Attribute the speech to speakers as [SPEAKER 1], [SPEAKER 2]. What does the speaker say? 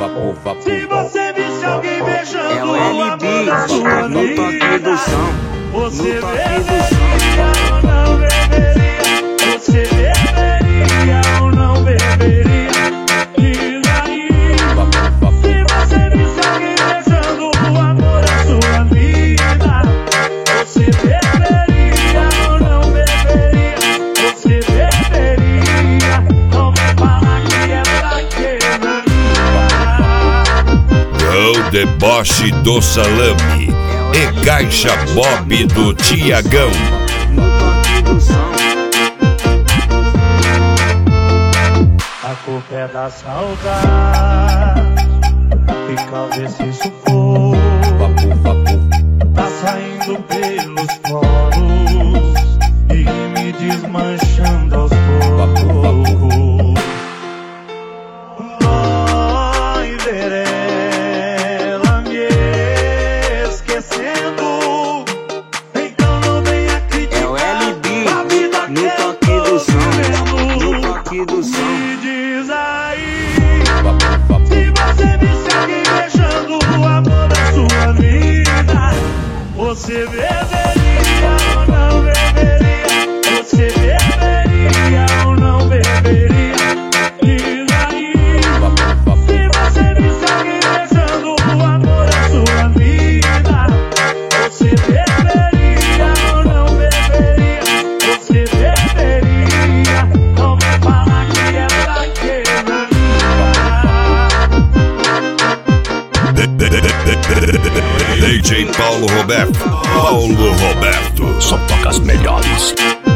[SPEAKER 1] Se você visse alguém beijando
[SPEAKER 2] é o LB no toque do som.
[SPEAKER 1] Você beberia ou não beberia? Você beberia ou não beberia? Diz aí. Se você visse alguém beijando o amor da sua vida, você beberia ou não beberia? Você beberia? Não vem falar que é fraqueza.
[SPEAKER 3] É o deboche do salame e caixa Bob do Tiagão.
[SPEAKER 2] No toque do som.
[SPEAKER 1] A culpa é da saudade que causa esse sufoco. Tá saindo pelos poros e me desmanchando aos poucos. Vai ver ela me esquecendo, então não venha criticar.
[SPEAKER 2] É o LB
[SPEAKER 1] a vida
[SPEAKER 2] no
[SPEAKER 1] que
[SPEAKER 2] toque
[SPEAKER 1] eu tô
[SPEAKER 2] do som.
[SPEAKER 1] vivendo.
[SPEAKER 2] No toque do som.
[SPEAKER 1] Me diz aí, se você visse alguém beijando o amor da sua vida, você beberia ou não beberia? Você beberia ou não beberia? Diz aí, se você visse alguém beijando o amor da sua vida, você beberia ou não beberia? Você beberia? Não vem falar que é fraqueza.
[SPEAKER 3] DJ Paulo Roberto. Só toca as melhores.